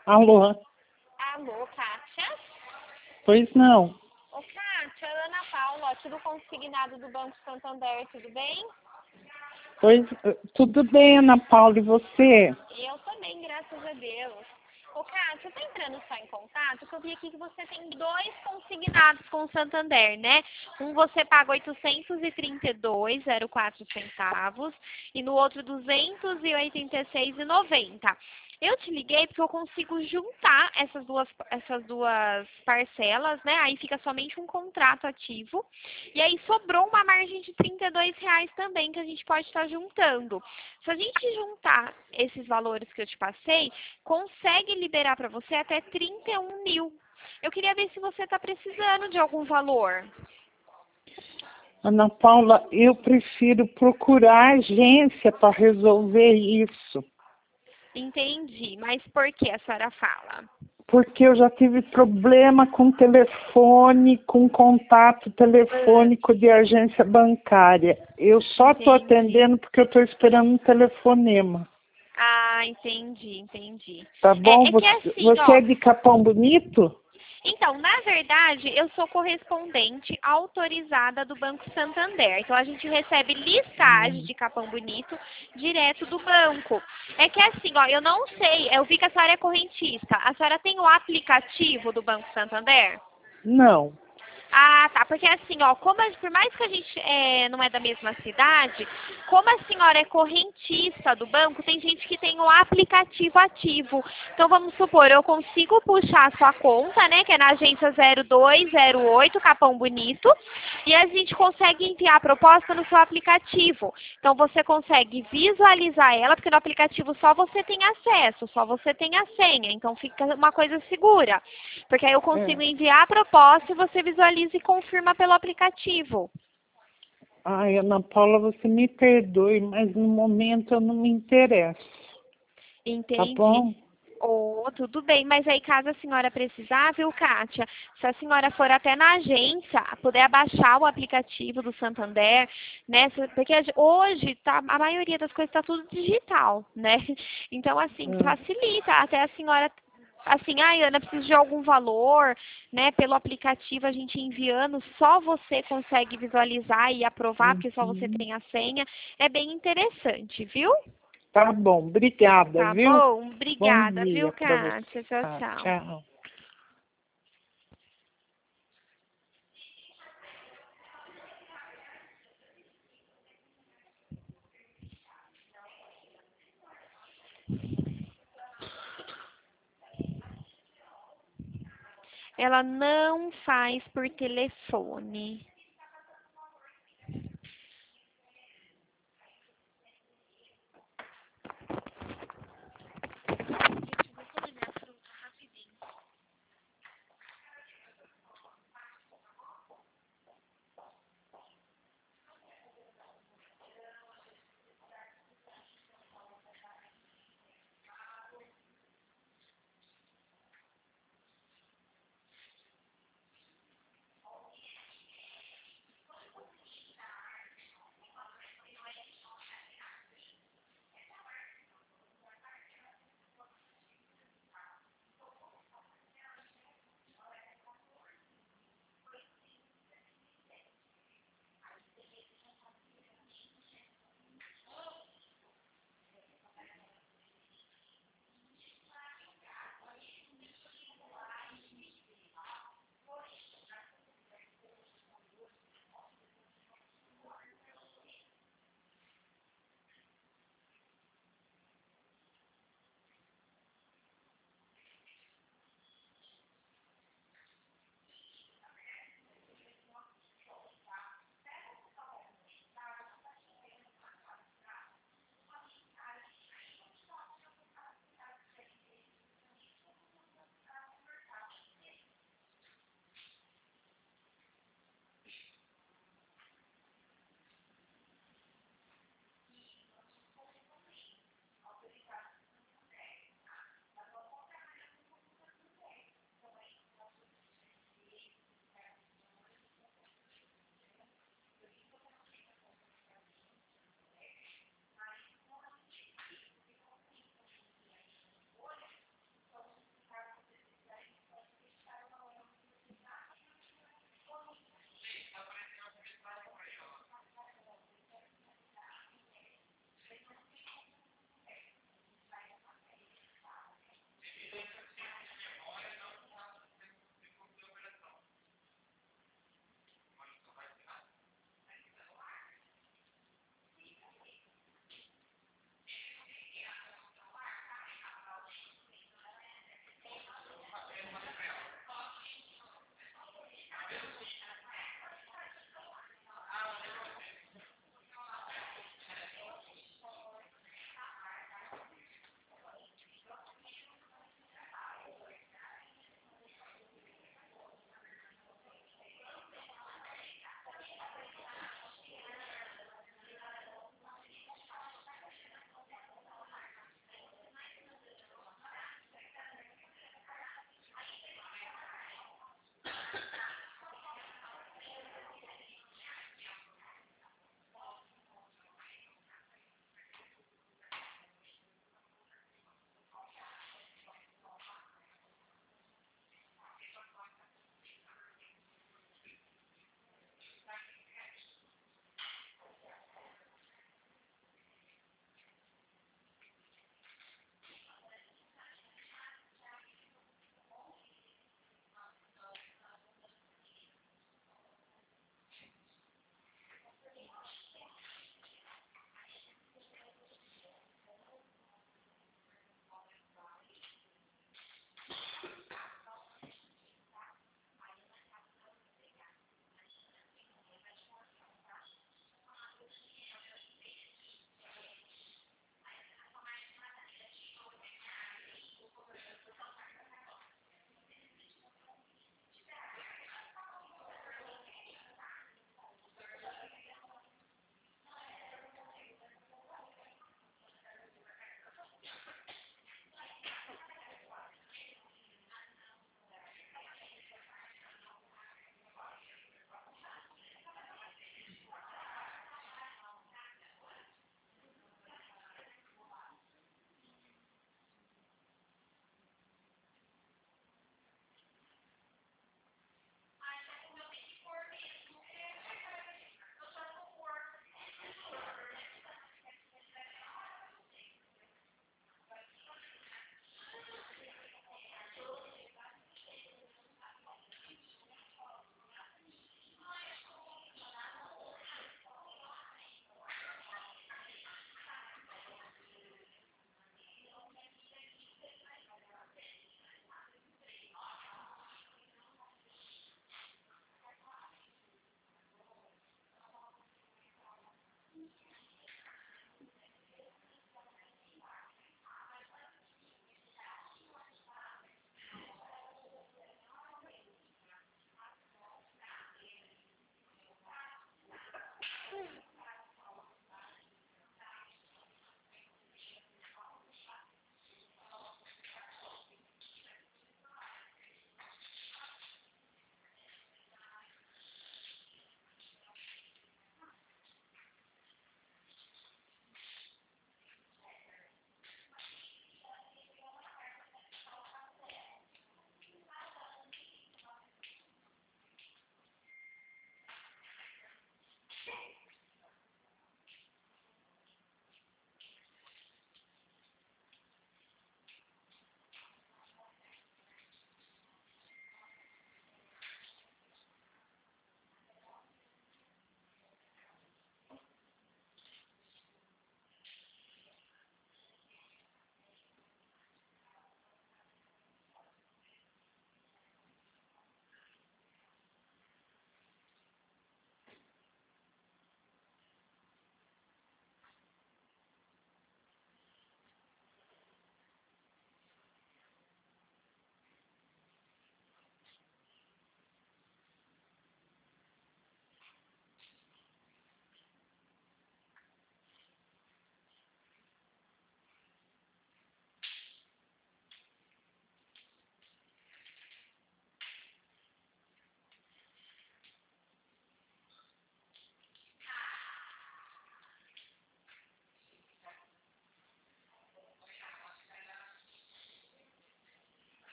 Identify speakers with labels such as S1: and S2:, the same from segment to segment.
S1: Alô?
S2: Alô, Kátia?
S1: Pois não.
S2: Ô, Kátia, Ana Paula, tudo consignado do Banco Santander, tudo bem?
S1: Pois, tudo bem, Ana Paula, e você?
S2: Eu também, graças a Deus. Ô, Kátia, eu tô entrando só em contato, porque eu vi aqui que você tem dois consignados com o Santander, né? Um você paga 832,04 centavos e no outro 286,90. Eu te liguei porque eu consigo juntar essas duas parcelas, né? Aí fica somente um contrato ativo. E aí sobrou uma margem de R$ 32 também que a gente pode estar juntando. Se a gente juntar esses valores que eu te passei, consegue liberar para você até 31 mil. Eu queria ver se você está precisando de algum valor.
S1: Ana Paula, eu prefiro procurar agência para resolver isso.
S2: Entendi, mas por que a senhora fala?
S1: Porque eu já tive problema com telefone, com contato telefônico de agência bancária. Eu só estou
S2: Entendi.
S1: atendendo porque eu estou esperando um telefonema.
S2: Ah, entendi.
S1: Tá bom?
S2: É que
S1: Você,
S2: assim,
S1: você é
S2: ó.
S1: de Capão Bonito?
S2: Então, na verdade, eu sou correspondente autorizada do Banco Santander. Então, a gente recebe listagem de Capão Bonito direto do banco. É que assim, ó, eu não sei, eu vi que a senhora é correntista. A senhora tem o aplicativo do Banco Santander?
S1: Não.
S2: Ah, tá. Porque assim, ó, por mais que a gente não é da mesma cidade, como a senhora é correntista do banco, tem gente que tem o aplicativo ativo. Então, vamos supor, eu consigo puxar a sua conta, né, que é na agência 0208, Capão Bonito, e a gente consegue enviar a proposta no seu aplicativo. Então, você consegue visualizar ela, porque no aplicativo só você tem acesso, só você tem a senha. Então, fica uma coisa segura. Porque aí eu consigo
S1: É.
S2: enviar a proposta e você visualiza e confirma pelo aplicativo.
S1: Ai, Ana Paula, você me perdoe, mas no momento eu não me interesso. Tá
S2: Entendi.
S1: bom?
S2: Oh, tudo bem, mas aí caso a senhora precisar, viu, Kátia? Se a senhora for até na agência, puder baixar o aplicativo do Santander, né? Porque hoje tá, a maioria das coisas está tudo digital, né? Então, assim,
S1: É.
S2: facilita até a senhora. Assim, ai, Ana, preciso de algum valor, né? Pelo aplicativo a gente enviando, só você consegue visualizar e aprovar, porque só você
S1: Uhum.
S2: tem a senha. É bem interessante, viu?
S1: Tá bom, obrigada,
S2: Tá
S1: viu?
S2: bom?
S1: Bom
S2: Obrigada, viu,
S1: dia para você.
S2: Kátia? Tchau,
S1: Tá,
S2: tchau.
S1: tchau.
S2: Ela não faz por telefone.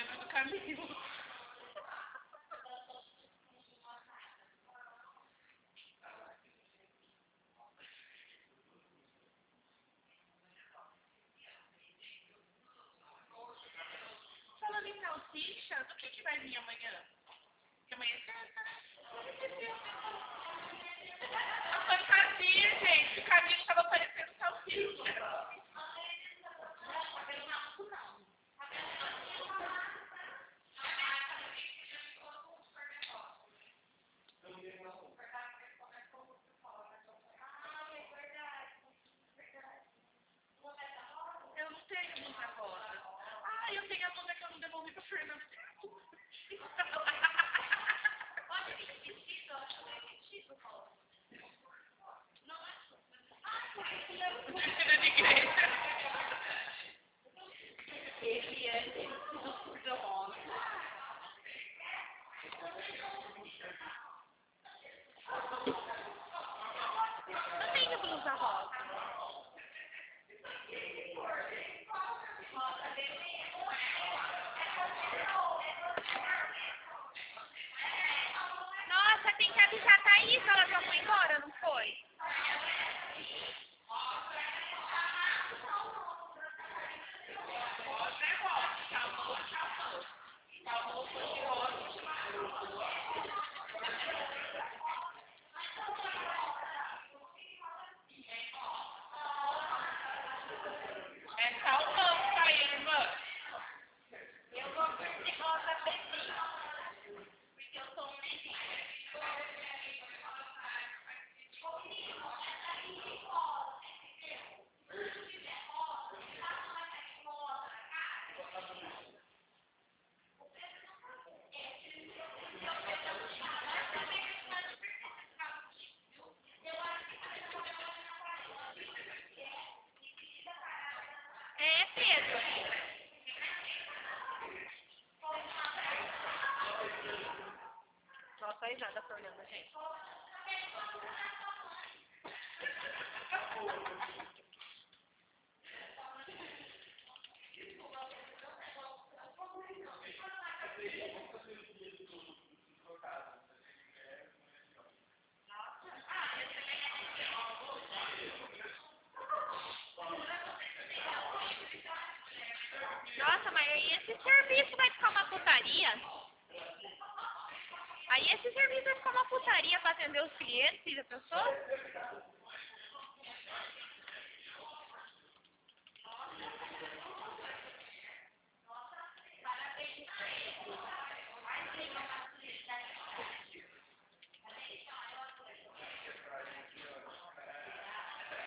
S3: noiva do Camilo. Falando em salsicha, do que vai vir amanhã? Porque amanhã é terça, né? A fantasia, gente, o Camilo estava parecendo salsicha. Eu não tenho blusa rosa. Ah, eu tenho a blusa que eu não devolvi pra Fernanda. Vestida de igreja. Ele é do rosa. Eu tenho blusa rosa.
S2: Nossa, tem que avisar a Thaís, ela já foi embora, não foi?
S3: É salmão, tá, irmã?
S2: Eu vou de rosa beijinho. Porque eu sou um beijinho. É, Pedro. Nossa, a risada Fernanda, gente. Nossa, mas aí esse serviço vai ficar uma putaria. Aí esse serviço vai ficar uma putaria pra atender os clientes, já pensou?